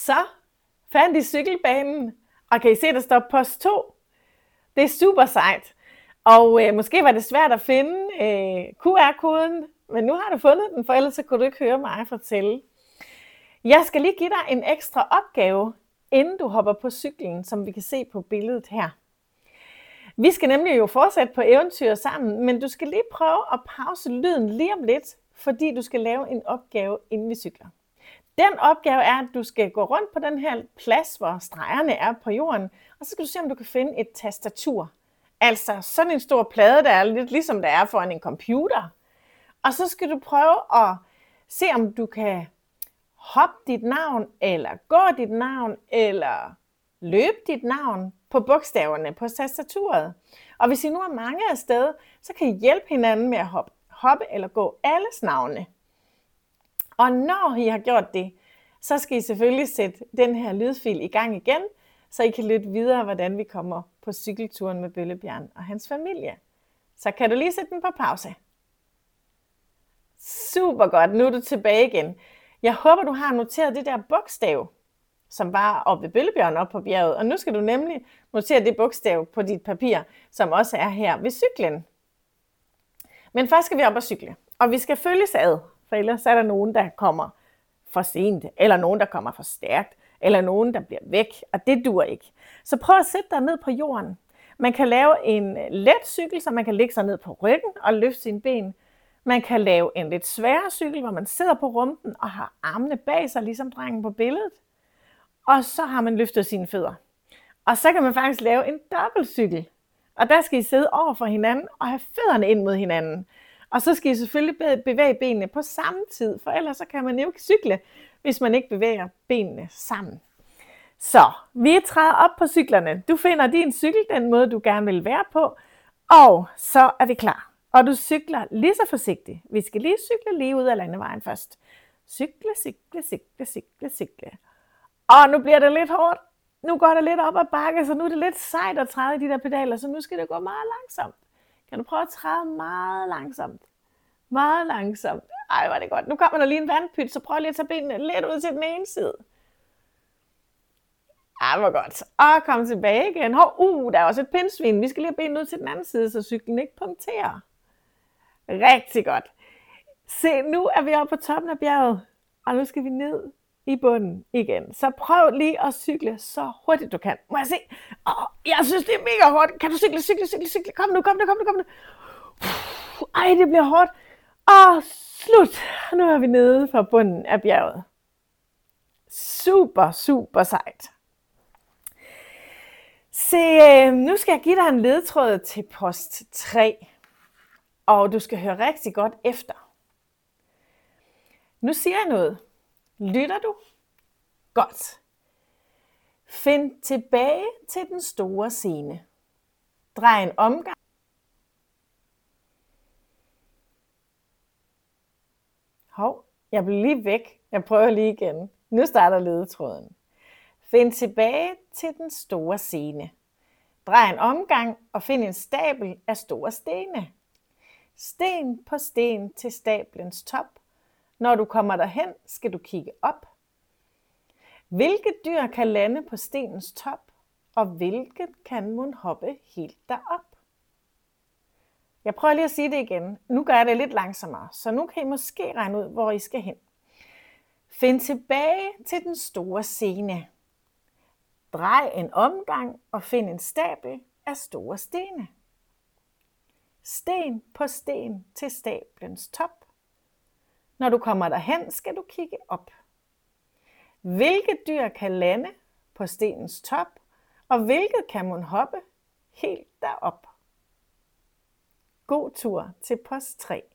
Så fandt I cykelbanen, og kan I se, der står post 2. Det er super sejt. Og måske var det svært at finde QR-koden, men nu har du fundet den, for ellers så kunne du ikke høre mig fortælle. Jeg skal lige give dig en ekstra opgave, inden du hopper på cyklen, som vi kan se på billedet her. Vi skal nemlig jo fortsætte på eventyr sammen, men du skal lige prøve at pause lyden lige om lidt, fordi du skal lave en opgave, inden vi cykler. Den opgave er, at du skal gå rundt på den her plads, hvor stregerne er på jorden, og så skal du se, om du kan finde et tastatur. Altså sådan en stor plade, der er lidt ligesom der er foran en computer. Og så skal du prøve at se, om du kan hoppe dit navn, eller gå dit navn, eller løbe dit navn på bogstaverne på tastaturet. Og hvis I nu er mange af sted, så kan I hjælpe hinanden med at hoppe eller gå alles navne. Og når I har gjort det, så skal I selvfølgelig sætte den her lydfil i gang igen, så I kan lytte videre, hvordan vi kommer på cykelturen med Bøllebjørn og hans familie. Så kan du lige sætte den på pause. Super godt, nu er du tilbage igen. Jeg håber, du har noteret det der bogstav, som var oppe ved Bøllebjørn oppe på bjerget. Og nu skal du nemlig notere det bogstav på dit papir, som også er her ved cyklen. Men først skal vi op og cykle, og vi skal følges ad, for ellers er der nogen, der kommer for sent, eller nogen, der kommer for stærkt, eller nogen, der bliver væk, og det duer ikke. Så prøv at sætte dig ned på jorden. Man kan lave en let cykel, så man kan ligge sig ned på ryggen og løfte sine ben. Man kan lave en lidt sværere cykel, hvor man sidder på rumpen og har armene bag sig, ligesom drengen på billedet. Og så har man løftet sine fødder. Og så kan man faktisk lave en dobbeltcykel. Og der skal I sidde over for hinanden og have fødderne ind mod hinanden. Og så skal I selvfølgelig bevæge benene på samme tid, for ellers så kan man jo ikke cykle, hvis man ikke bevæger benene sammen. Så vi træder op på cyklerne. Du finder din cykel, den måde du gerne vil være på, og så er vi klar. Og du cykler lige så forsigtigt. Vi skal lige cykle lige ud af landevejen først. Cykle, cykle, cykle, cykle, cykle. Og nu bliver det lidt hårdt. Nu går det lidt op ad bakke, så nu er det lidt sejt at træde i de der pedaler, så nu skal det gå meget langsomt. Kan du prøve at træde meget langsomt? Meget langsomt. Ej, var det godt. Nu kommer der lige en vandpyt, så prøv lige at tage benene lidt ud til den ene side. Ej, hvor godt. Og kom tilbage igen. Der er også et pindsvin. Vi skal lige have benene ud til den anden side, så cyklen ikke punkterer. Rigtig godt. Se, nu er vi oppe på toppen af bjerget, og nu skal vi ned i bunden igen. Så prøv lige at cykle så hurtigt du kan. Må jeg se? Jeg synes, det er mega hårdt. Kan du cykle? Kom nu. Ej, det bliver hårdt. Slut. Nu er vi nede fra bunden af bjerget. Super, super sejt. Se, nu skal jeg give dig en ledtråd til post 3. Og du skal høre rigtig godt efter. Nu siger jeg noget. Lytter du? Godt. Find tilbage til den store scene. Drej en omgang. Jeg blev lige væk. Jeg prøver lige igen. Nu starter ledetråden. Find tilbage til den store scene. Drej en omgang og find en stabel af store stene. Sten på sten til stablens top. Når du kommer derhen, skal du kigge op. Hvilket dyr kan lande på stenens top, og hvilket kan mon hoppe helt derop? Jeg prøver lige at sige det igen. Nu gør jeg det lidt langsommere, så nu kan I måske regne ud, hvor I skal hen. Find tilbage til den store scene. Drej en omgang og find en stabel af store stene. Sten på sten til stablens top. Når du kommer derhen, skal du kigge op. Hvilket dyr kan lande på stenens top, og hvilket kan mon hoppe helt derop? God tur til post 3.